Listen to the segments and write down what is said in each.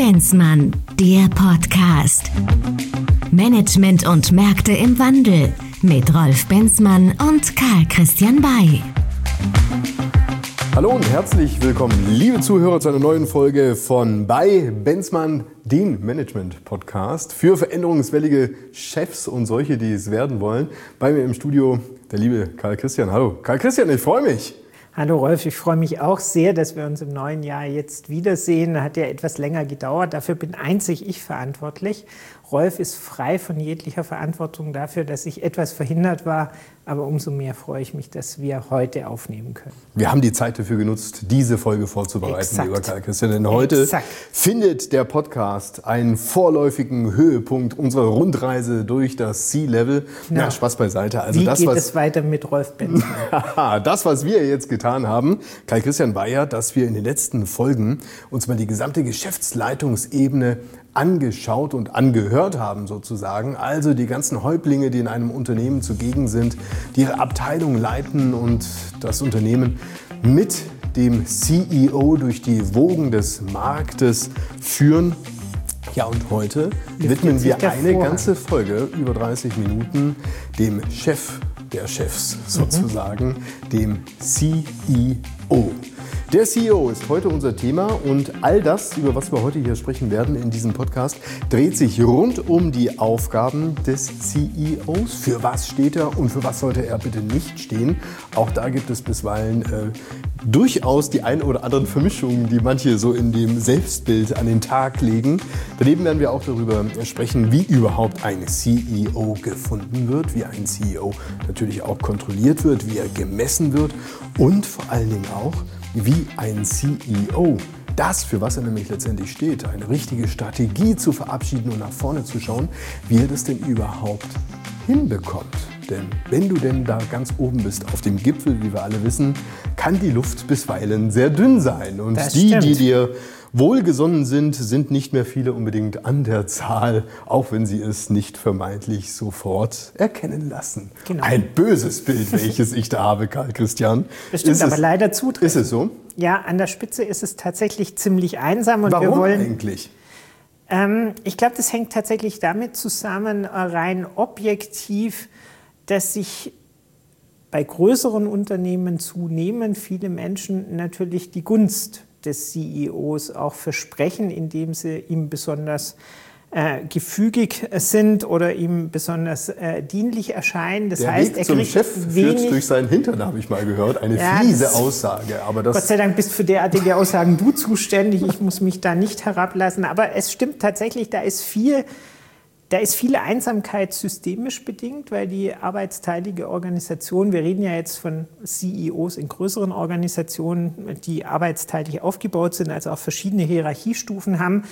Benzmann, der Podcast. Management und Märkte im Wandel mit Rolf Benzmann und Karl Christian Bay. Hallo und herzlich willkommen, liebe Zuhörer, zu einer neuen Folge von bei Benzmann, den Management-Podcast für veränderungswillige Chefs und solche, die es werden wollen. Bei mir im Studio der liebe Karl Christian. Hallo Karl Christian, ich freue mich. Hallo Rolf, ich freue mich auch sehr, dass wir uns im neuen Jahr jetzt wiedersehen. Hat ja etwas länger gedauert, dafür bin einzig ich verantwortlich. Rolf ist frei von jeglicher Verantwortung dafür, dass ich etwas verhindert war. Aber umso mehr freue ich mich, dass wir heute aufnehmen können. Wir haben die Zeit dafür genutzt, diese Folge vorzubereiten, lieber Karl Christian. Denn heute findet der Podcast einen vorläufigen Höhepunkt unserer Rundreise durch das C-Level. Na, Spaß beiseite. Also wie geht es weiter mit Rolf Benzmann? Das, was wir jetzt getan haben, Karl Christian, war ja, dass wir in den letzten Folgen uns mal die gesamte Geschäftsleitungsebene angeschaut und angehört haben sozusagen. Also die ganzen Häuptlinge, die in einem Unternehmen zugegen sind, die ihre Abteilung leiten und das Unternehmen mit dem CEO durch die Wogen des Marktes führen. Ja, und heute widmen wir eine ganze Folge, über 30 Minuten, dem Chef der Chefs sozusagen, dem CEO. Der CEO ist heute unser Thema und all das, über was wir heute hier sprechen werden in diesem Podcast, dreht sich rund um die Aufgaben des CEOs. Für was steht er und für was sollte er bitte nicht stehen? Auch da gibt es bisweilen durchaus die ein oder anderen Vermischungen, die manche so in dem Selbstbild an den Tag legen. Daneben werden wir auch darüber sprechen, wie überhaupt ein CEO gefunden wird, wie ein CEO natürlich auch kontrolliert wird, wie er gemessen wird und vor allen Dingen auch, wie ein CEO, das, für was er nämlich letztendlich steht, eine richtige Strategie zu verabschieden und nach vorne zu schauen, wie er das denn überhaupt hinbekommt. Denn wenn du denn da ganz oben bist, auf dem Gipfel, wie wir alle wissen, kann die Luft bisweilen sehr dünn sein. Und die dir wohlgesonnen sind, sind nicht mehr viele unbedingt an der Zahl, auch wenn sie es nicht vermeintlich sofort erkennen lassen. Genau. Ein böses Bild, welches ich da habe, Karl Christian. Das stimmt, aber leider zutreffend. Ist es so? Ja, an der Spitze ist es tatsächlich ziemlich einsam. Und warum eigentlich? Ich glaube, das hängt tatsächlich damit zusammen, rein objektiv, dass sich bei größeren Unternehmen zunehmend viele Menschen natürlich die Gunst des CEOs auch versprechen, indem sie ihm besonders gefügig sind oder ihm besonders dienlich erscheinen. Das heißt, Weg zum Chef führt durch seinen Hintern, habe ich mal gehört. Eine fiese Aussage. Aber das Gott sei Dank bist für derartige Aussagen du zuständig. Ich muss mich da nicht herablassen. Aber es stimmt tatsächlich, da ist viel Einsamkeit systemisch bedingt, weil die arbeitsteilige Organisation, wir reden ja jetzt von CEOs in größeren Organisationen, die arbeitsteilig aufgebaut sind, also auch verschiedene Hierarchiestufen haben,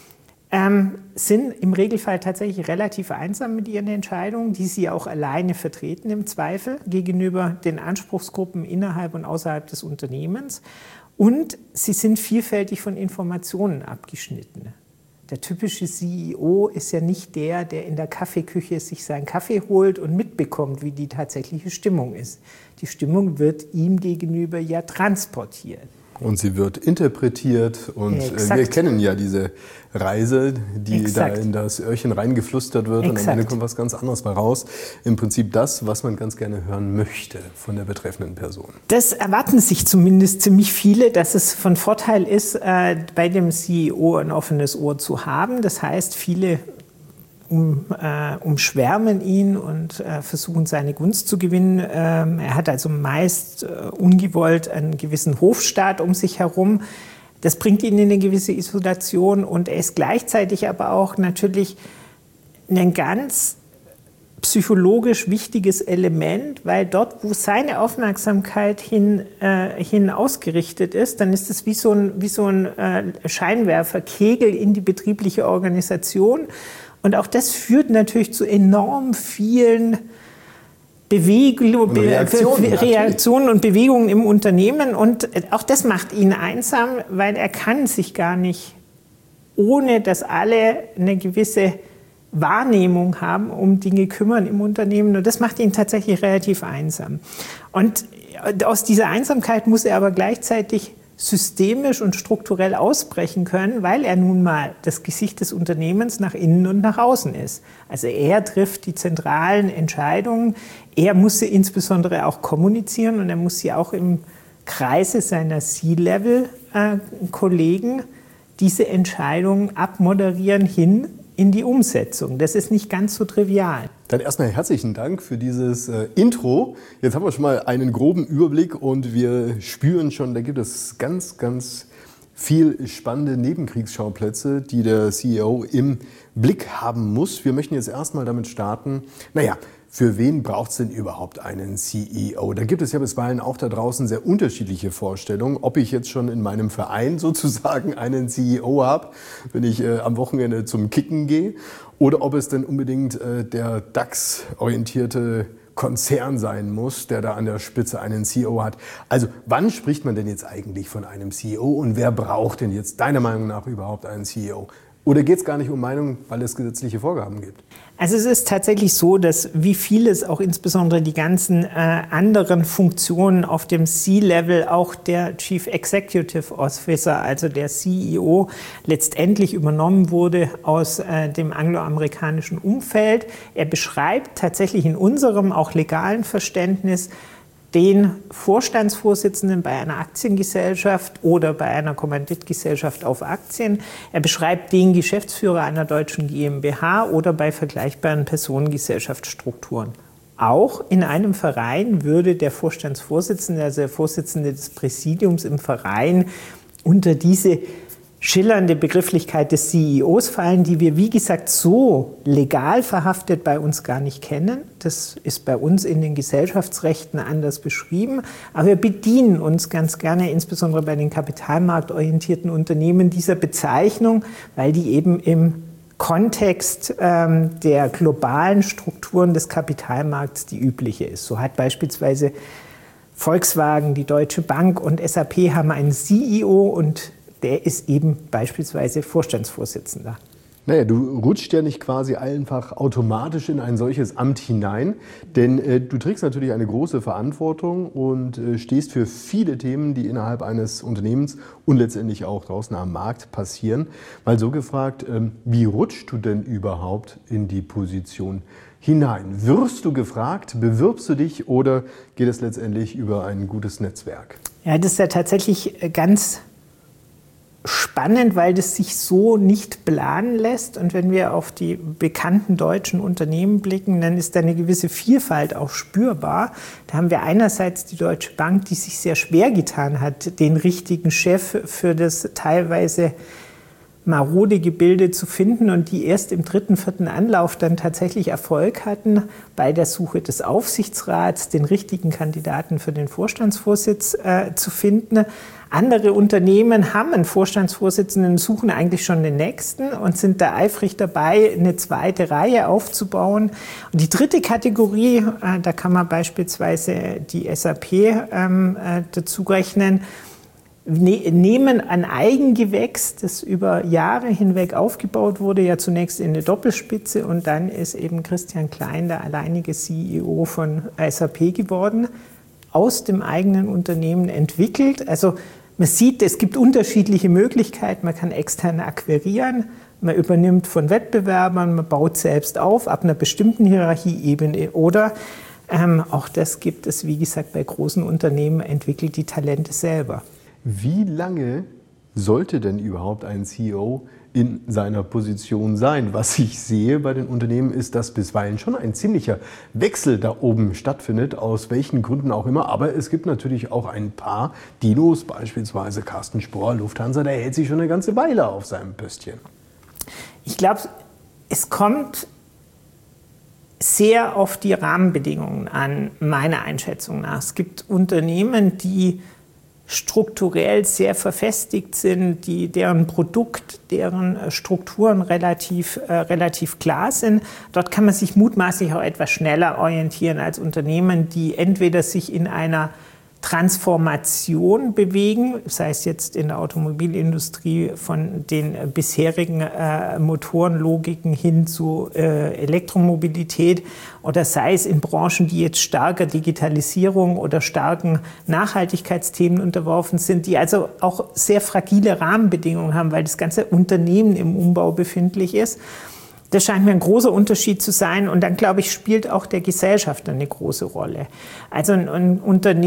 sind im Regelfall tatsächlich relativ einsam mit ihren Entscheidungen, die sie auch alleine vertreten im Zweifel gegenüber den Anspruchsgruppen innerhalb und außerhalb des Unternehmens. Und sie sind vielfältig von Informationen abgeschnitten. Der typische CEO ist ja nicht der in der Kaffeeküche sich seinen Kaffee holt und mitbekommt, wie die tatsächliche Stimmung ist. Die Stimmung wird ihm gegenüber ja transportiert. Und sie wird interpretiert und wir kennen ja diese Reise, die da in das Öhrchen reingeflüstert wird und am Ende kommt was ganz anderes bei raus. Im Prinzip das, was man ganz gerne hören möchte von der betreffenden Person. Das erwarten sich zumindest ziemlich viele, dass es von Vorteil ist, bei dem CEO ein offenes Ohr zu haben. Das heißt, viele umschwärmen ihn und versuchen, seine Gunst zu gewinnen. Er hat also meist ungewollt einen gewissen Hofstaat um sich herum. Das bringt ihn in eine gewisse Isolation und er ist gleichzeitig aber auch natürlich ein ganz psychologisch wichtiges Element, weil dort, wo seine Aufmerksamkeit hin ausgerichtet ist, dann ist es wie so ein Scheinwerferkegel in die betriebliche Organisation. Und auch das führt natürlich zu enorm vielen Reaktionen und Bewegungen im Unternehmen. Und auch das macht ihn einsam, weil er kann sich gar nicht, ohne dass alle eine gewisse Wahrnehmung haben, um Dinge kümmern im Unternehmen. Und das macht ihn tatsächlich relativ einsam. Und aus dieser Einsamkeit muss er aber gleichzeitig systemisch und strukturell ausbrechen können, weil er nun mal das Gesicht des Unternehmens nach innen und nach außen ist. Also er trifft die zentralen Entscheidungen, er muss sie insbesondere auch kommunizieren und er muss sie auch im Kreise seiner C-Level-Kollegen diese Entscheidungen abmoderieren hin in die Umsetzung. Das ist nicht ganz so trivial. Dann erstmal herzlichen Dank für dieses Intro. Jetzt haben wir schon mal einen groben Überblick und wir spüren schon, da gibt es ganz, ganz viel spannende Nebenkriegsschauplätze, die der CEO im Blick haben muss. Wir möchten jetzt erstmal damit starten, für wen braucht es denn überhaupt einen CEO? Da gibt es ja bisweilen auch da draußen sehr unterschiedliche Vorstellungen, ob ich jetzt schon in meinem Verein sozusagen einen CEO habe, wenn ich am Wochenende zum Kicken gehe, oder ob es denn unbedingt der DAX-orientierte Konzern sein muss, der da an der Spitze einen CEO hat. Also wann spricht man denn jetzt eigentlich von einem CEO und wer braucht denn jetzt deiner Meinung nach überhaupt einen CEO? Oder geht es gar nicht um Meinung, weil es gesetzliche Vorgaben gibt? Also es ist tatsächlich so, dass wie vieles, auch insbesondere die ganzen anderen Funktionen auf dem C-Level, auch der Chief Executive Officer, also der CEO, letztendlich übernommen wurde aus dem angloamerikanischen Umfeld. Er beschreibt tatsächlich in unserem auch legalen Verständnis den Vorstandsvorsitzenden bei einer Aktiengesellschaft oder bei einer Kommanditgesellschaft auf Aktien. Er beschreibt den Geschäftsführer einer deutschen GmbH oder bei vergleichbaren Personengesellschaftsstrukturen. Auch in einem Verein würde der Vorstandsvorsitzende, also der Vorsitzende des Präsidiums im Verein, unter diese schillernde Begrifflichkeit des CEOs fallen, die wir, wie gesagt, so legal verhaftet bei uns gar nicht kennen. Das ist bei uns in den Gesellschaftsrechten anders beschrieben. Aber wir bedienen uns ganz gerne, insbesondere bei den kapitalmarktorientierten Unternehmen, dieser Bezeichnung, weil die eben im Kontext der globalen Strukturen des Kapitalmarkts die übliche ist. So hat beispielsweise Volkswagen, die Deutsche Bank und SAP haben einen CEO und der ist eben beispielsweise Vorstandsvorsitzender. Naja, du rutscht ja nicht quasi einfach automatisch in ein solches Amt hinein, denn du trägst natürlich eine große Verantwortung und stehst für viele Themen, die innerhalb eines Unternehmens und letztendlich auch draußen am Markt passieren. Mal so gefragt, wie rutschst du denn überhaupt in die Position hinein? Wirst du gefragt, bewirbst du dich oder geht es letztendlich über ein gutes Netzwerk? Ja, das ist ja tatsächlich ganz spannend, weil das sich so nicht planen lässt. Und wenn wir auf die bekannten deutschen Unternehmen blicken, dann ist da eine gewisse Vielfalt auch spürbar. Da haben wir einerseits die Deutsche Bank, die sich sehr schwer getan hat, den richtigen Chef für das teilweise marode Gebilde zu finden und die erst im 3., 4. Anlauf dann tatsächlich Erfolg hatten bei der Suche des Aufsichtsrats, den richtigen Kandidaten für den Vorstandsvorsitz zu finden. Andere Unternehmen haben einen Vorstandsvorsitzenden, suchen eigentlich schon den nächsten und sind da eifrig dabei, eine zweite Reihe aufzubauen. Und die dritte Kategorie, da kann man beispielsweise die SAP dazu rechnen, nehmen ein Eigengewächs, das über Jahre hinweg aufgebaut wurde, ja zunächst in eine Doppelspitze und dann ist eben Christian Klein der alleinige CEO von SAP geworden, aus dem eigenen Unternehmen entwickelt. Also man sieht, es gibt unterschiedliche Möglichkeiten. Man kann extern akquirieren, man übernimmt von Wettbewerbern, man baut selbst auf, ab einer bestimmten Hierarchieebene oder auch das gibt es, wie gesagt, bei großen Unternehmen, entwickelt die Talente selber. Wie lange sollte denn überhaupt ein CEO in seiner Position sein? Was ich sehe bei den Unternehmen ist, dass bisweilen schon ein ziemlicher Wechsel da oben stattfindet, aus welchen Gründen auch immer. Aber es gibt natürlich auch ein paar Dinos, beispielsweise Carsten Spohr, Lufthansa, der hält sich schon eine ganze Weile auf seinem Pöstchen. Ich glaube, es kommt sehr auf die Rahmenbedingungen an, meiner Einschätzung nach. Es gibt Unternehmen, die strukturell sehr verfestigt sind, deren Produkt, deren Strukturen relativ klar sind. Dort kann man sich mutmaßlich auch etwas schneller orientieren als Unternehmen, die entweder sich in einer Transformation bewegen, sei es jetzt in der Automobilindustrie von den bisherigen Motorenlogiken hin zu Elektromobilität oder sei es in Branchen, die jetzt starker Digitalisierung oder starken Nachhaltigkeitsthemen unterworfen sind, die also auch sehr fragile Rahmenbedingungen haben, weil das ganze Unternehmen im Umbau befindlich ist. Das scheint mir ein großer Unterschied zu sein. Und dann, glaube ich, spielt auch der Gesellschafter eine große Rolle. Also ein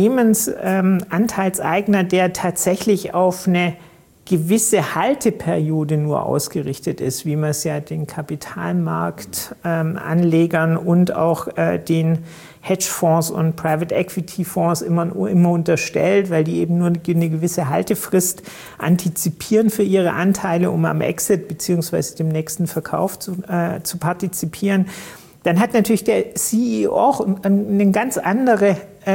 Unternehmensanteilseigner, der tatsächlich auf eine gewisse Halteperiode nur ausgerichtet ist, wie man es ja den Kapitalmarktanlegern und auch den Hedgefonds und Private Equity Fonds immer unterstellt, weil die eben nur eine gewisse Haltefrist antizipieren für ihre Anteile, um am Exit bzw. dem nächsten Verkauf zu partizipieren. Dann hat natürlich der CEO auch eine ganz andere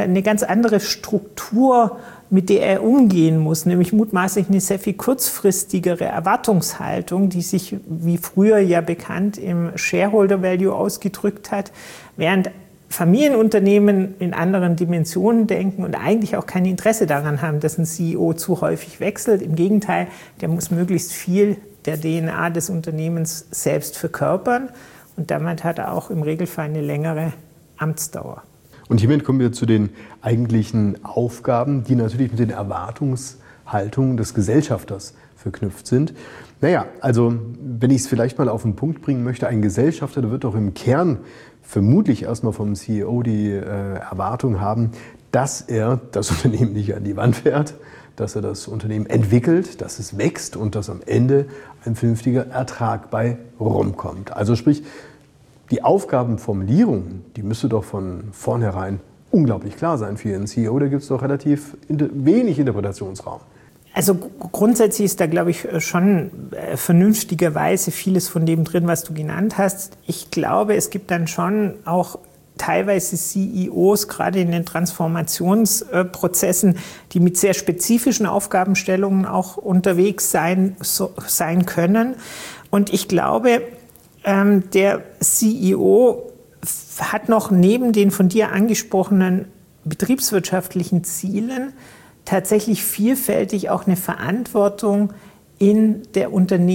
Struktur, mit der er umgehen muss, nämlich mutmaßlich eine sehr viel kurzfristigere Erwartungshaltung, die sich wie früher ja bekannt im Shareholder Value ausgedrückt hat, während Familienunternehmen in anderen Dimensionen denken und eigentlich auch kein Interesse daran haben, dass ein CEO zu häufig wechselt. Im Gegenteil, der muss möglichst viel der DNA des Unternehmens selbst verkörpern und damit hat er auch im Regelfall eine längere Amtsdauer. Und hiermit kommen wir zu den eigentlichen Aufgaben, die natürlich mit den Erwartungshaltungen des Gesellschafters verknüpft sind. Naja, also wenn ich es vielleicht mal auf den Punkt bringen möchte, ein Gesellschafter, der wird doch im Kern vermutlich erstmal vom CEO die Erwartung haben, dass er das Unternehmen nicht an die Wand fährt, dass er das Unternehmen entwickelt, dass es wächst und dass am Ende ein vernünftiger Ertrag bei rumkommt. Also sprich, die Aufgabenformulierung, die müsste doch von vornherein unglaublich klar sein für Ihren CEO. Da gibt es doch relativ wenig Interpretationsraum. Also grundsätzlich ist da, glaube ich, schon vernünftigerweise vieles von dem drin, was du genannt hast. Ich glaube, es gibt dann schon auch teilweise CEOs, gerade in den Transformationsprozessen, die mit sehr spezifischen Aufgabenstellungen auch unterwegs sein können. Und ich glaube, der CEO hat noch neben den von dir angesprochenen betriebswirtschaftlichen Zielen tatsächlich vielfältig auch eine Verantwortung in der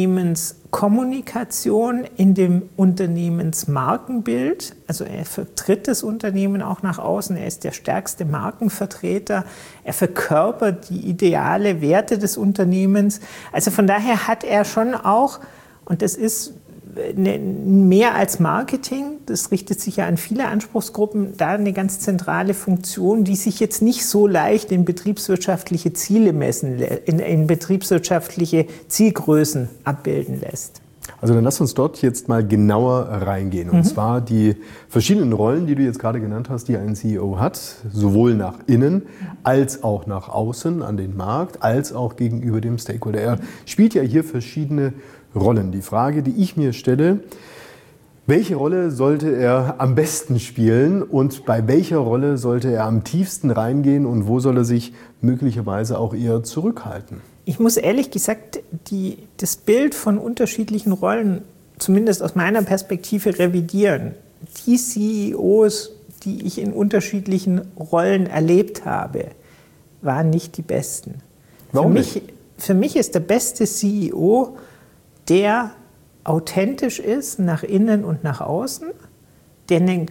Unternehmenskommunikation, in dem Unternehmensmarkenbild. Also er vertritt das Unternehmen auch nach außen, er ist der stärkste Markenvertreter, er verkörpert die ideale Werte des Unternehmens. Also von daher hat er schon auch, und das ist mehr als Marketing, das richtet sich ja an viele Anspruchsgruppen, da eine ganz zentrale Funktion, die sich jetzt nicht so leicht in betriebswirtschaftliche Ziele messen, in betriebswirtschaftliche Zielgrößen abbilden lässt. Also dann lass uns dort jetzt mal genauer reingehen. Und zwar die verschiedenen Rollen, die du jetzt gerade genannt hast, die ein CEO hat, sowohl nach innen als auch nach außen an den Markt, als auch gegenüber dem Stakeholder. Er spielt ja hier verschiedene Rollen. Die Frage, die ich mir stelle, welche Rolle sollte er am besten spielen und bei welcher Rolle sollte er am tiefsten reingehen und wo soll er sich möglicherweise auch eher zurückhalten? Ich muss ehrlich gesagt das Bild von unterschiedlichen Rollen, zumindest aus meiner Perspektive, revidieren. Die CEOs, die ich in unterschiedlichen Rollen erlebt habe, waren nicht die besten. Warum nicht? Für mich ist der beste CEO, der authentisch ist nach innen und nach außen, der einen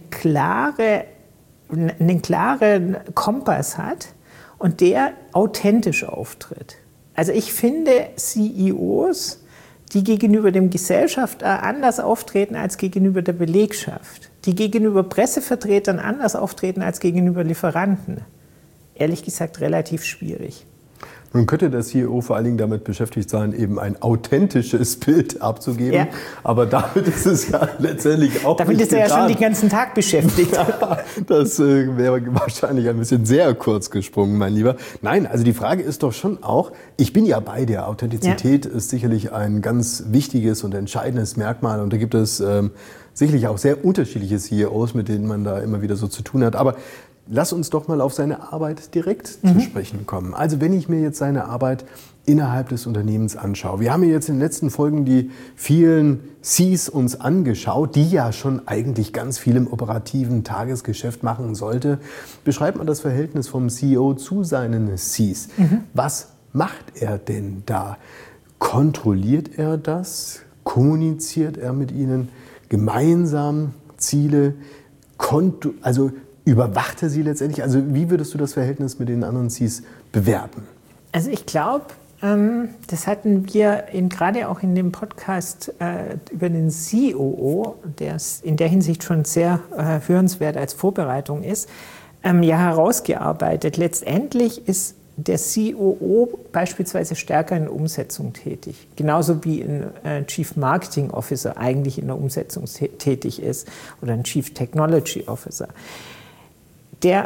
klaren Kompass hat und der authentisch auftritt. Also ich finde CEOs, die gegenüber dem Gesellschafter anders auftreten als gegenüber der Belegschaft, die gegenüber Pressevertretern anders auftreten als gegenüber Lieferanten, ehrlich gesagt relativ schwierig. Nun könnte der CEO vor allen Dingen damit beschäftigt sein, eben ein authentisches Bild abzugeben. Ja. Aber damit ist es ja letztendlich auch damit nicht getan. Damit ist er ja schon den ganzen Tag beschäftigt. Ja, das wäre wahrscheinlich ein bisschen sehr kurz gesprungen, mein Lieber. Nein, also die Frage ist doch schon auch, ich bin ja bei dir, Authentizität ist sicherlich ein ganz wichtiges und entscheidendes Merkmal. Und da gibt es sicherlich auch sehr unterschiedliche CEOs, mit denen man da immer wieder so zu tun hat. Aber lass uns doch mal auf seine Arbeit direkt zu sprechen kommen. Also wenn ich mir jetzt seine Arbeit innerhalb des Unternehmens anschaue. Wir haben jetzt in den letzten Folgen die vielen Cs uns angeschaut, die ja schon eigentlich ganz viel im operativen Tagesgeschäft machen sollte. Beschreibt man das Verhältnis vom CEO zu seinen Cs. Was macht er denn da? Kontrolliert er das? Kommuniziert er mit ihnen gemeinsam Ziele? Also überwacht er sie letztendlich? Also wie würdest du das Verhältnis mit den anderen Cs bewerten? Also ich glaube, das hatten wir gerade auch in dem Podcast über den COO, der in der Hinsicht schon sehr hörenswert als Vorbereitung ist, ja herausgearbeitet. Letztendlich ist der COO beispielsweise stärker in der Umsetzung tätig, genauso wie ein Chief Marketing Officer eigentlich in der Umsetzung tätig ist oder ein Chief Technology Officer. Der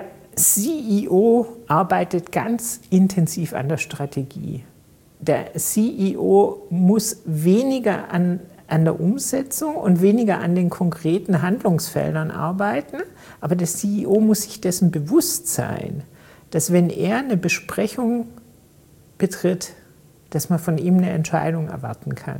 CEO arbeitet ganz intensiv an der Strategie. Der CEO muss weniger an der Umsetzung und weniger an den konkreten Handlungsfeldern arbeiten, aber der CEO muss sich dessen bewusst sein, dass wenn er eine Besprechung betritt, dass man von ihm eine Entscheidung erwarten kann.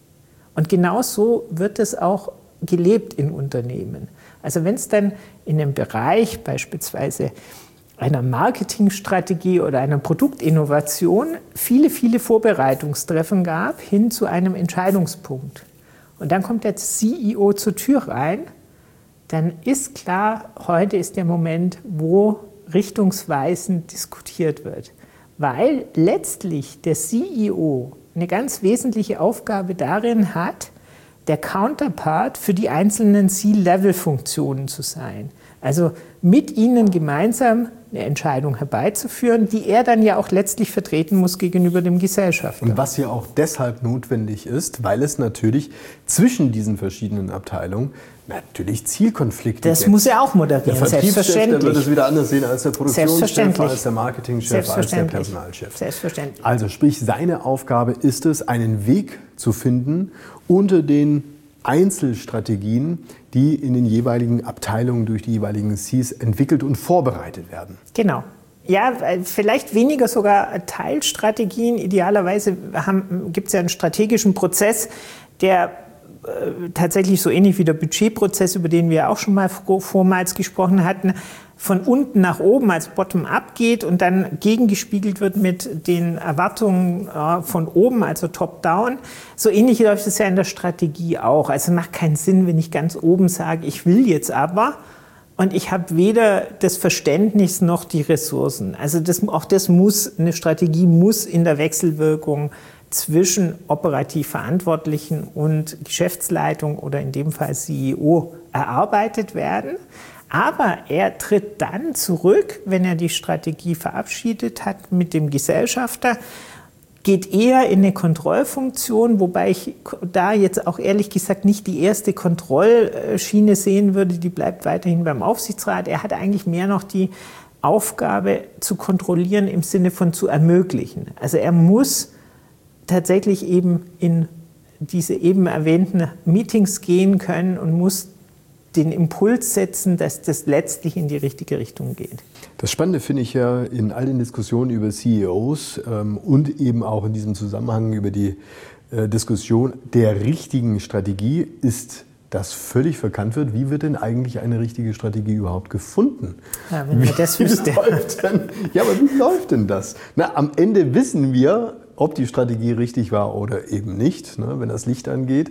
Und genauso wird es auch gelebt in Unternehmen. Also wenn es dann in einem Bereich beispielsweise einer Marketingstrategie oder einer Produktinnovation viele, viele Vorbereitungstreffen gab, hin zu einem Entscheidungspunkt. Und dann kommt der CEO zur Tür rein, dann ist klar, heute ist der Moment, wo richtungsweisend diskutiert wird. Weil letztlich der CEO eine ganz wesentliche Aufgabe darin hat, der Counterpart für die einzelnen C-Level-Funktionen zu sein. Also mit ihnen gemeinsam eine Entscheidung herbeizuführen, die er dann ja auch letztlich vertreten muss gegenüber dem Gesellschafter. Und was ja auch deshalb notwendig ist, weil es natürlich zwischen diesen verschiedenen Abteilungen natürlich Zielkonflikte gibt. Das muss er auch moderieren, der selbstverständlich. Der wird es wieder anders sehen als der Produktionschef, als der Marketingchef, als der Personalchef. Selbstverständlich. Also sprich, seine Aufgabe ist es, einen Weg zu finden unter den Einzelstrategien, die in den jeweiligen Abteilungen durch die jeweiligen Cs entwickelt und vorbereitet werden. Genau. Ja, vielleicht weniger sogar Teilstrategien. Idealerweise gibt es ja einen strategischen Prozess, der tatsächlich so ähnlich wie der Budgetprozess, über den wir auch schon mal vormals gesprochen hatten, von unten nach oben als Bottom-up geht und dann gegengespiegelt wird mit den Erwartungen von oben, also Top-down. So ähnlich läuft es ja in der Strategie auch. Also macht keinen Sinn, wenn ich ganz oben sage, ich will jetzt aber und ich habe weder das Verständnis noch die Ressourcen. Also eine Strategie muss in der Wechselwirkung zwischen operativ Verantwortlichen und Geschäftsleitung oder in dem Fall CEO erarbeitet werden. Aber er tritt dann zurück, wenn er die Strategie verabschiedet hat mit dem Gesellschafter, geht eher in eine Kontrollfunktion, wobei ich da jetzt auch ehrlich gesagt nicht die erste Kontrollschiene sehen würde, die bleibt weiterhin beim Aufsichtsrat. Er hat eigentlich mehr noch die Aufgabe zu kontrollieren im Sinne von zu ermöglichen. Also er muss tatsächlich eben in diese eben erwähnten Meetings gehen können und muss den Impuls setzen, dass das letztlich in die richtige Richtung geht. Das Spannende finde ich ja in all den Diskussionen über CEOs und eben auch in diesem Zusammenhang über die Diskussion der richtigen Strategie ist, dass völlig verkannt wird, wie wird denn eigentlich eine richtige Strategie überhaupt gefunden? Ja, wenn man das wüsste. Ja, aber wie läuft denn das? Na, am Ende wissen wir, ob die Strategie richtig war oder eben nicht, ne, wenn das Licht angeht.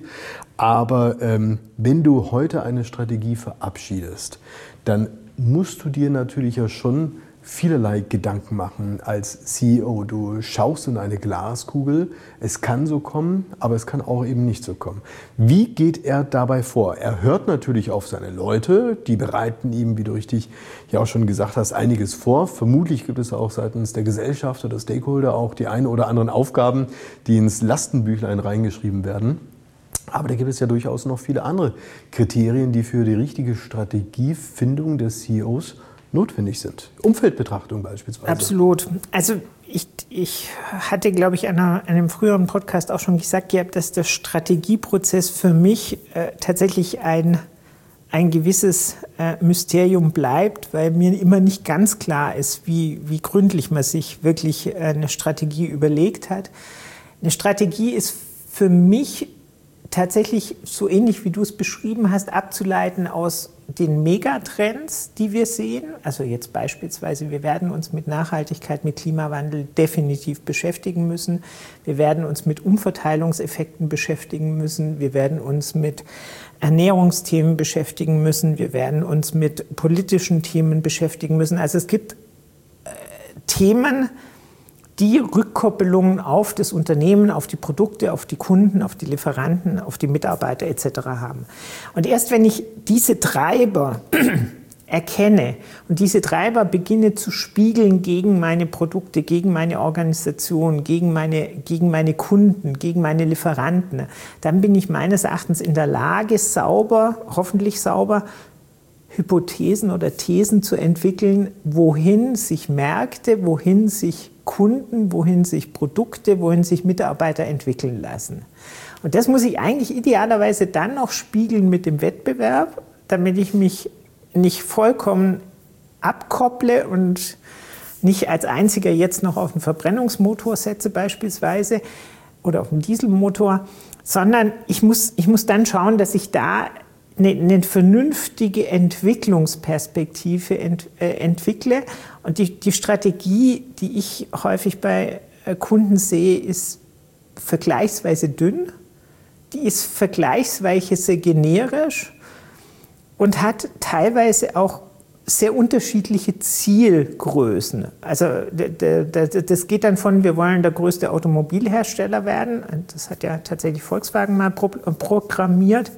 Aber wenn du heute eine Strategie verabschiedest, dann musst du dir natürlich ja schon vielerlei Gedanken machen als CEO. Du schaust in eine Glaskugel, es kann so kommen, aber es kann auch eben nicht so kommen. Wie geht er dabei vor? Er hört natürlich auf seine Leute, die bereiten ihm, wie du richtig ja auch schon gesagt hast, einiges vor. Vermutlich gibt es auch seitens der Gesellschaft oder Stakeholder auch die ein oder anderen Aufgaben, die ins Lastenbüchlein reingeschrieben werden. Aber da gibt es ja durchaus noch viele andere Kriterien, die für die richtige Strategiefindung des CEOs notwendig sind. Umfeldbetrachtung beispielsweise. Absolut. Also ich hatte, glaube ich, in einem früheren Podcast auch schon gesagt, dass der Strategieprozess für mich tatsächlich ein ein gewisses Mysterium bleibt, weil mir immer nicht ganz klar ist, wie gründlich man sich wirklich eine Strategie überlegt hat. Eine Strategie ist für mich tatsächlich so ähnlich, wie du es beschrieben hast, abzuleiten aus den Megatrends, die wir sehen. Also jetzt beispielsweise, wir werden uns mit Nachhaltigkeit, mit Klimawandel definitiv beschäftigen müssen. Wir werden uns mit Umverteilungseffekten beschäftigen müssen. Wir werden uns mit Ernährungsthemen beschäftigen müssen. Wir werden uns mit politischen Themen beschäftigen müssen. Also es gibt Themen, die Rückkoppelungen auf das Unternehmen, auf die Produkte, auf die Kunden, auf die Lieferanten, auf die Mitarbeiter etc. haben. Und erst wenn ich diese Treiber erkenne und diese Treiber beginne zu spiegeln gegen meine Produkte, gegen meine Organisation, gegen meine Kunden, gegen meine Lieferanten, dann bin ich meines Erachtens in der Lage, sauber, hoffentlich sauber, Hypothesen oder Thesen zu entwickeln, wohin sich Märkte, wohin sich Kunden, wohin sich Produkte, wohin sich Mitarbeiter entwickeln lassen. Und das muss ich eigentlich idealerweise dann noch spiegeln mit dem Wettbewerb, damit ich mich nicht vollkommen abkopple und nicht als einziger jetzt noch auf einen Verbrennungsmotor setze beispielsweise oder auf einen Dieselmotor, sondern ich muss dann schauen, dass ich da eine vernünftige Entwicklungsperspektive entwickle. Und die Strategie, die ich häufig bei Kunden sehe, ist vergleichsweise dünn. Die ist vergleichsweise generisch und hat teilweise auch sehr unterschiedliche Zielgrößen. Also das geht dann von, wir wollen der größte Automobilhersteller werden, das hat ja tatsächlich Volkswagen mal proklamiert,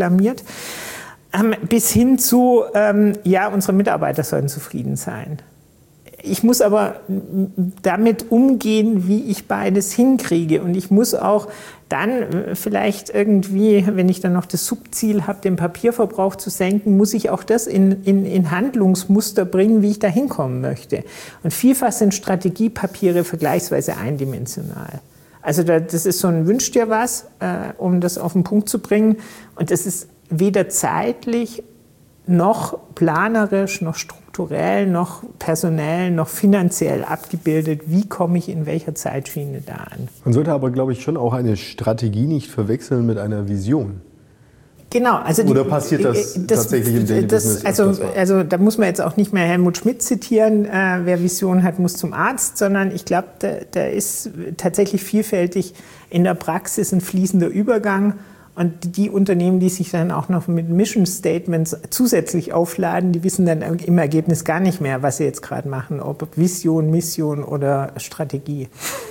bis hin zu, ja, unsere Mitarbeiter sollen zufrieden sein. Ich muss aber damit umgehen, wie ich beides hinkriege. Und ich muss auch dann vielleicht irgendwie, wenn ich dann noch das Subziel habe, den Papierverbrauch zu senken, muss ich auch das in Handlungsmuster bringen, wie ich da hinkommen möchte. Und vielfach sind Strategiepapiere vergleichsweise eindimensional. Also das ist so ein Wünsch dir was, um das auf den Punkt zu bringen. Und das ist weder zeitlich noch planerisch, noch strukturell, noch personell, noch finanziell abgebildet. Wie komme ich in welcher Zeitschiene da an? Man sollte aber, glaube ich, schon auch eine Strategie nicht verwechseln mit einer Vision. Genau. Also oder passiert das tatsächlich im Daily Business? Also da muss man jetzt auch nicht mehr Helmut Schmidt zitieren, wer Vision hat, muss zum Arzt, sondern ich glaube, da ist tatsächlich vielfältig in der Praxis ein fließender Übergang. Und die Unternehmen, die sich dann auch noch mit Mission Statements zusätzlich aufladen, die wissen dann im Ergebnis gar nicht mehr, was sie jetzt gerade machen, ob Vision, Mission oder Strategie.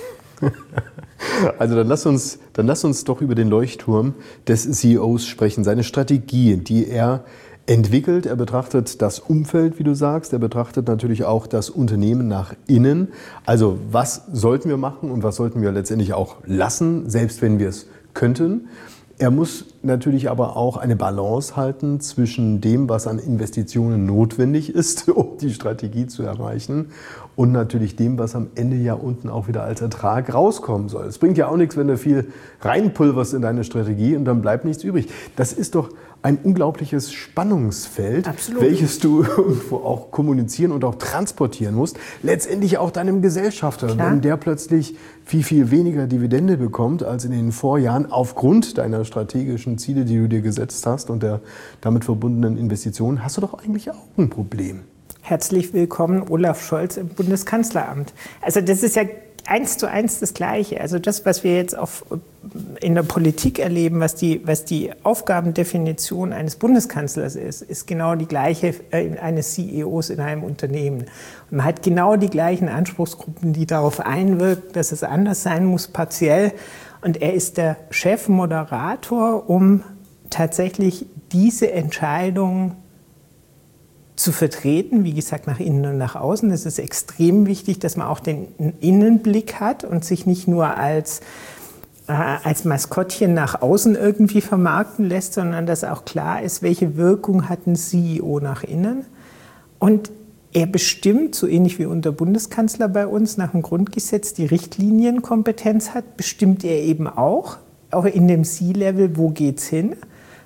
Also dann lass uns doch über den Leuchtturm des CEOs sprechen, seine Strategie, die er entwickelt. Er betrachtet das Umfeld, wie du sagst. Er betrachtet natürlich auch das Unternehmen nach innen. Also was sollten wir machen und was sollten wir letztendlich auch lassen, selbst wenn wir es könnten. Er muss natürlich aber auch eine Balance halten zwischen dem, was an Investitionen notwendig ist, um die Strategie zu erreichen, und natürlich dem, was am Ende ja unten auch wieder als Ertrag rauskommen soll. Es bringt ja auch nichts, wenn du viel reinpulverst in deine Strategie und dann bleibt nichts übrig. Das ist doch ein unglaubliches Spannungsfeld, Absolut. Welches du irgendwo auch kommunizieren und auch transportieren musst. Letztendlich auch deinem Gesellschafter, Klar. wenn der plötzlich viel weniger Dividende bekommt als in den Vorjahren aufgrund deiner strategischen Ziele, die du dir gesetzt hast und der damit verbundenen Investitionen, hast du doch eigentlich auch ein Problem. Herzlich willkommen, Olaf Scholz im Bundeskanzleramt. Also das ist ja 1:1 das Gleiche. Also das, was wir jetzt in der Politik erleben, was die Aufgabendefinition eines Bundeskanzlers ist genau die gleiche eines CEOs in einem Unternehmen. Und man hat genau die gleichen Anspruchsgruppen, die darauf einwirken, dass es anders sein muss, partiell. Und er ist der Chefmoderator, um tatsächlich diese Entscheidung zu vertreten, wie gesagt, nach innen und nach außen. Es ist extrem wichtig, dass man auch den Innenblick hat und sich nicht nur als Maskottchen nach außen irgendwie vermarkten lässt, sondern dass auch klar ist, welche Wirkung hat ein CEO nach innen. Und er bestimmt, so ähnlich wie unser Bundeskanzler bei uns nach dem Grundgesetz die Richtlinienkompetenz hat, bestimmt er eben auch in dem C-Level, wo geht's hin.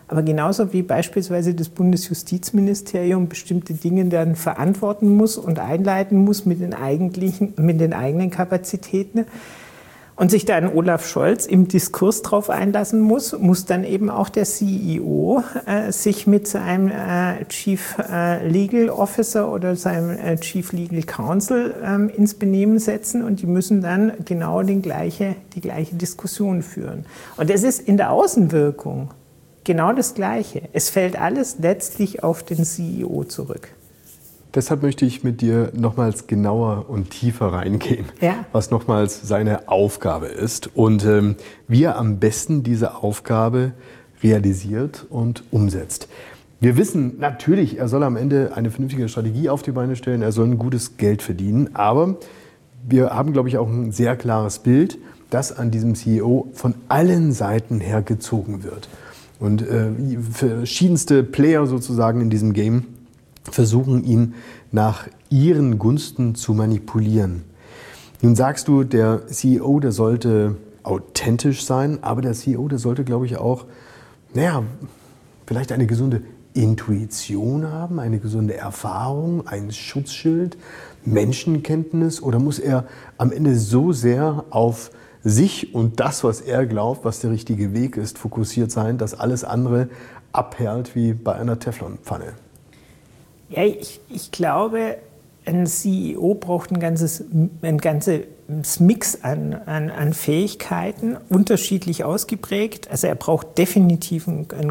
Aber genauso wie beispielsweise das Bundesjustizministerium bestimmte Dinge dann verantworten muss und einleiten muss mit den eigenen Kapazitäten und sich da an Olaf Scholz im Diskurs drauf einlassen muss dann eben auch der CEO sich mit seinem Chief Legal Officer oder seinem Chief Legal Counsel ins Benehmen setzen und die müssen dann genau die gleiche Diskussion führen. Und das ist in der Außenwirkung genau das Gleiche. Es fällt alles letztlich auf den CEO zurück. Deshalb möchte ich mit dir nochmals genauer und tiefer reingehen, was nochmals seine Aufgabe ist und wie er am besten diese Aufgabe realisiert und umsetzt. Wir wissen natürlich, er soll am Ende eine vernünftige Strategie auf die Beine stellen, er soll ein gutes Geld verdienen, aber wir haben, glaube ich, auch ein sehr klares Bild, dass an diesem CEO von allen Seiten her gezogen wird. Und verschiedenste Player sozusagen in diesem Game versuchen, ihn nach ihren Gunsten zu manipulieren. Nun sagst du, der CEO, der sollte authentisch sein, aber der CEO, der sollte, glaube ich, auch, vielleicht eine gesunde Intuition haben, eine gesunde Erfahrung, ein Schutzschild, Menschenkenntnis, oder muss er am Ende so sehr auf sich und das, was er glaubt, was der richtige Weg ist, fokussiert sein, dass alles andere abperlt wie bei einer Teflonpfanne? Ja, ich glaube, ein CEO braucht ein ganzes Mix an Fähigkeiten, unterschiedlich ausgeprägt. Also er braucht definitiv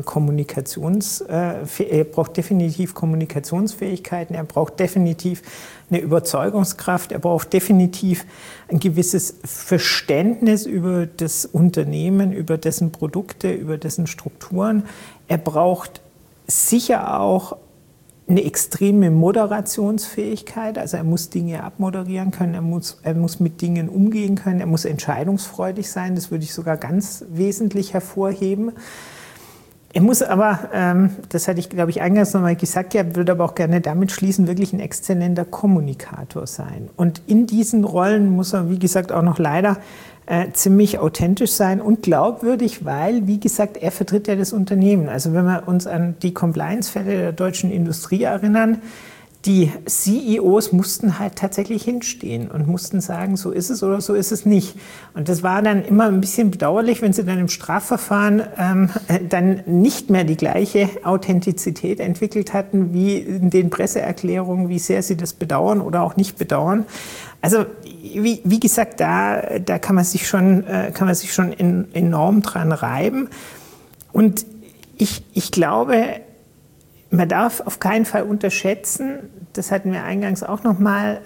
Kommunikationsfähigkeiten, er braucht definitiv eine Überzeugungskraft, er braucht definitiv ein gewisses Verständnis über das Unternehmen, über dessen Produkte, über dessen Strukturen. Er braucht sicher auch eine extreme Moderationsfähigkeit, also er muss Dinge abmoderieren können, er muss mit Dingen umgehen können, er muss entscheidungsfreudig sein, das würde ich sogar ganz wesentlich hervorheben. Er muss aber, das hatte ich, glaube ich, eingangs nochmal gesagt, ja, würde aber auch gerne damit schließen, wirklich ein exzellenter Kommunikator sein. Und in diesen Rollen muss er, wie gesagt, auch noch leider ziemlich authentisch sein und glaubwürdig, weil, wie gesagt, er vertritt ja das Unternehmen. Also wenn wir uns an die Compliance-Fälle der deutschen Industrie erinnern, die CEOs mussten halt tatsächlich hinstehen und mussten sagen, so ist es oder so ist es nicht. Und das war dann immer ein bisschen bedauerlich, wenn sie dann im Strafverfahren dann nicht mehr die gleiche Authentizität entwickelt hatten wie in den Presseerklärungen, wie sehr sie das bedauern oder auch nicht bedauern. Also wie gesagt, da kann man sich schon enorm dran reiben. Und ich glaube, man darf auf keinen Fall unterschätzen, das hatten wir eingangs auch noch mal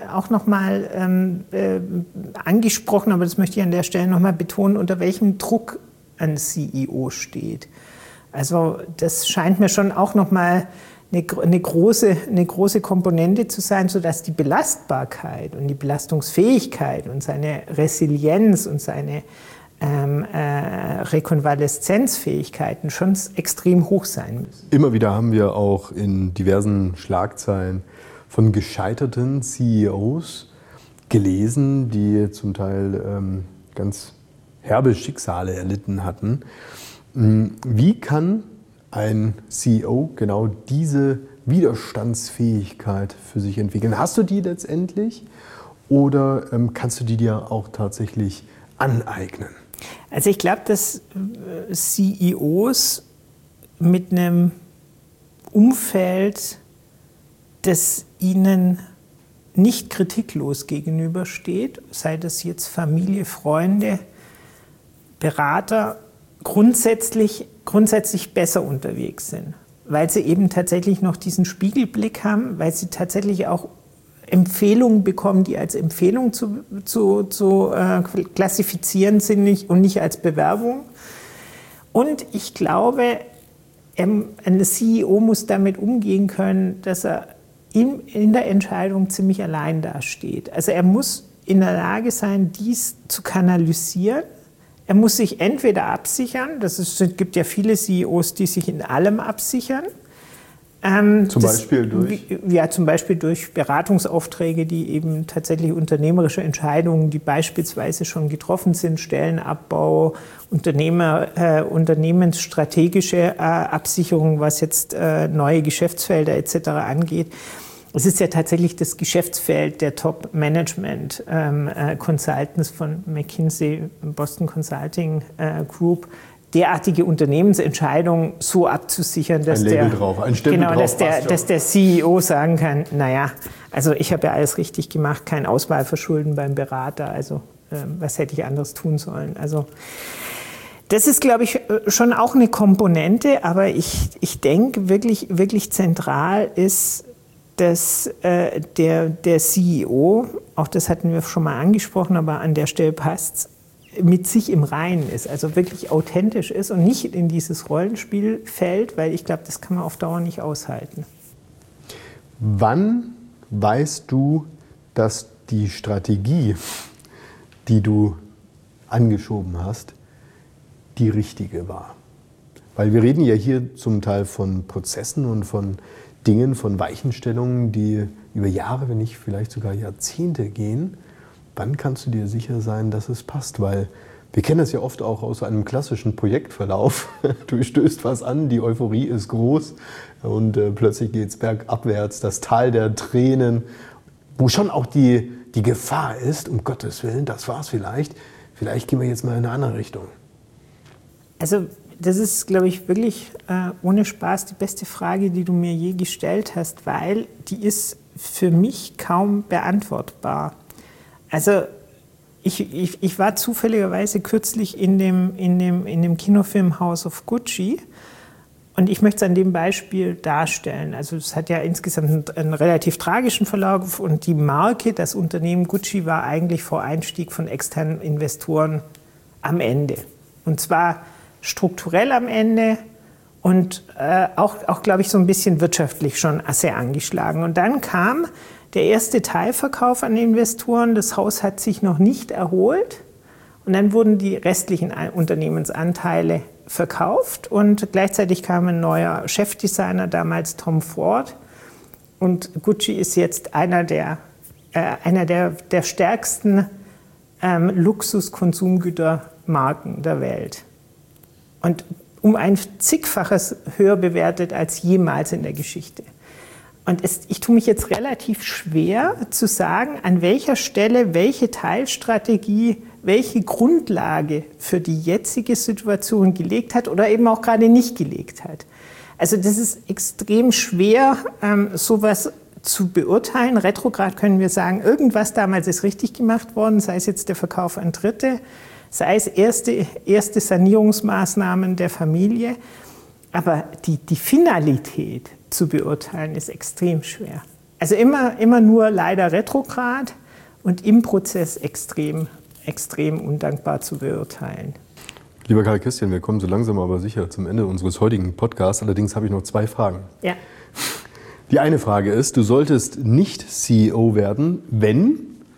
angesprochen, aber das möchte ich an der Stelle noch mal betonen, unter welchem Druck ein CEO steht. Also das scheint mir schon auch noch mal eine große Komponente zu sein, sodass die Belastbarkeit und die Belastungsfähigkeit und seine Resilienz und seine Rekonvaleszenzfähigkeiten schon extrem hoch sein müssen. Immer wieder haben wir auch in diversen Schlagzeilen von gescheiterten CEOs gelesen, die zum Teil ganz herbe Schicksale erlitten hatten. Wie kann ein CEO genau diese Widerstandsfähigkeit für sich entwickeln? Hast du die letztendlich oder kannst du die dir auch tatsächlich aneignen? Also ich glaube, dass CEOs mit einem Umfeld, das ihnen nicht kritiklos gegenübersteht, sei das jetzt Familie, Freunde, Berater, grundsätzlich besser unterwegs sind, weil sie eben tatsächlich noch diesen Spiegelblick haben, weil sie tatsächlich auch Empfehlungen bekommen, die als Empfehlung zu klassifizieren sind und nicht als Bewerbung. Und ich glaube, ein CEO muss damit umgehen können, dass er in der Entscheidung ziemlich allein dasteht. Also er muss in der Lage sein, dies zu kanalisieren. Er muss sich entweder absichern, gibt ja viele CEOs, die sich in allem absichern. Zum Beispiel durch? Ja, zum Beispiel durch Beratungsaufträge, die eben tatsächlich unternehmerische Entscheidungen, die beispielsweise schon getroffen sind, Stellenabbau, unternehmensstrategische Absicherung, was jetzt neue Geschäftsfelder etc. angeht. Es ist ja tatsächlich das Geschäftsfeld der Top-Management-Consultants von McKinsey, Boston Consulting Group, derartige Unternehmensentscheidungen so abzusichern, dass dass der CEO sagen kann, naja, also ich habe ja alles richtig gemacht, kein Auswahlverschulden beim Berater, also was hätte ich anderes tun sollen? Also das ist, glaube ich, schon auch eine Komponente, aber ich denke, wirklich zentral ist, dass der CEO, auch das hatten wir schon mal angesprochen, aber an der Stelle passt es, mit sich im Reinen ist, also wirklich authentisch ist und nicht in dieses Rollenspiel fällt, weil ich glaube, das kann man auf Dauer nicht aushalten. Wann weißt du, dass die Strategie, die du angeschoben hast, die richtige war? Weil wir reden ja hier zum Teil von Prozessen und von Dingen, von Weichenstellungen, die über Jahre, wenn nicht vielleicht sogar Jahrzehnte gehen. Wann kannst du dir sicher sein, dass es passt? Weil wir kennen das ja oft auch aus einem klassischen Projektverlauf. Du stößt was an, die Euphorie ist groß und plötzlich geht es bergabwärts, das Tal der Tränen, wo schon auch die Gefahr ist, um Gottes Willen, das war's vielleicht gehen wir jetzt mal in eine andere Richtung. Also das ist, glaube ich, wirklich ohne Spaß die beste Frage, die du mir je gestellt hast, weil die ist für mich kaum beantwortbar. Also ich war zufälligerweise kürzlich in dem Kinofilm House of Gucci und ich möchte es an dem Beispiel darstellen. Also es hat ja insgesamt einen relativ tragischen Verlauf und die Marke, das Unternehmen Gucci, war eigentlich vor Einstieg von externen Investoren am Ende. Und zwar strukturell am Ende und auch glaube ich, so ein bisschen wirtschaftlich schon sehr angeschlagen. Und dann kam der erste Teilverkauf an Investoren, das Haus hat sich noch nicht erholt und dann wurden die restlichen Unternehmensanteile verkauft und gleichzeitig kam ein neuer Chefdesigner, damals Tom Ford, und Gucci ist jetzt einer der stärksten Luxuskonsumgütermarken der Welt und um ein zigfaches höher bewertet als jemals in der Geschichte. Und ich tue mich jetzt relativ schwer zu sagen, an welcher Stelle welche Teilstrategie, welche Grundlage für die jetzige Situation gelegt hat oder eben auch gerade nicht gelegt hat. Also das ist extrem schwer, sowas zu beurteilen. Retrograd können wir sagen, irgendwas damals ist richtig gemacht worden, sei es jetzt der Verkauf an Dritte, sei es erste Sanierungsmaßnahmen der Familie. Aber die Finalität zu beurteilen, ist extrem schwer. Also immer nur leider retrograd und im Prozess extrem undankbar zu beurteilen. Lieber Karl Christian, wir kommen so langsam aber sicher zum Ende unseres heutigen Podcasts. Allerdings habe ich noch 2 Fragen. Ja. Die eine Frage ist, du solltest nicht CEO werden, wenn?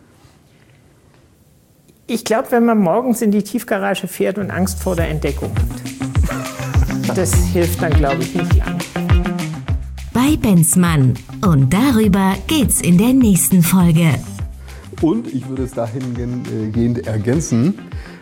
Ich glaube, wenn man morgens in die Tiefgarage fährt und Angst vor der Entdeckung hat. Das hilft dann, glaube ich, nicht lang. Bei Benzmann. Und darüber geht's in der nächsten Folge. Und ich würde es dahingehend ergänzen,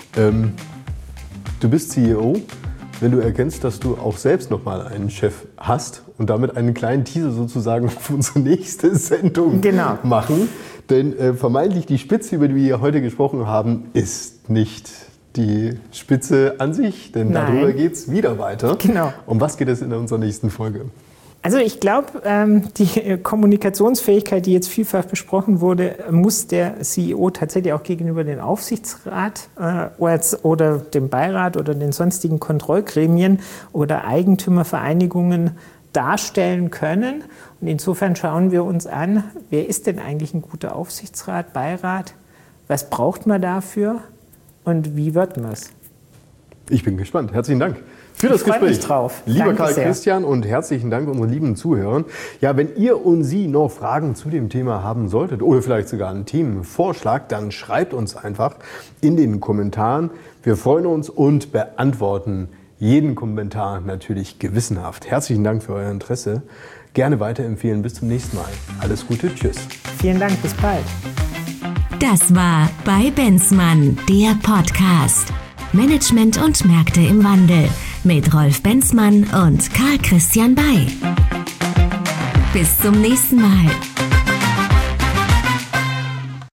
du bist CEO, wenn du erkennst, dass du auch selbst nochmal einen Chef hast und damit einen kleinen Teaser sozusagen auf unsere nächste Sendung machen. Denn vermeintlich die Spitze, über die wir heute gesprochen haben, ist nicht die Spitze an sich, denn darüber geht es wieder weiter. Genau. Um was geht es in unserer nächsten Folge? Also ich glaube, die Kommunikationsfähigkeit, die jetzt vielfach besprochen wurde, muss der CEO tatsächlich auch gegenüber dem Aufsichtsrat oder dem Beirat oder den sonstigen Kontrollgremien oder Eigentümervereinigungen darstellen können. Und insofern schauen wir uns an, wer ist denn eigentlich ein guter Aufsichtsrat, Beirat, was braucht man dafür und wie wird man es? Ich bin gespannt. Herzlichen Dank für das Gespräch. Ich freue mich drauf. Lieber Danke Karl sehr. Christian und herzlichen Dank unseren lieben Zuhörern. Ja, wenn ihr und Sie noch Fragen zu dem Thema haben solltet oder vielleicht sogar einen Themenvorschlag, dann schreibt uns einfach in den Kommentaren. Wir freuen uns und beantworten jeden Kommentar natürlich gewissenhaft. Herzlichen Dank für euer Interesse. Gerne weiterempfehlen. Bis zum nächsten Mal. Alles Gute. Tschüss. Vielen Dank. Bis bald. Das war bei Benzmann, der Podcast. Management und Märkte im Wandel mit Rolf Benzmann und Karl Christian Bay. Bis zum nächsten Mal.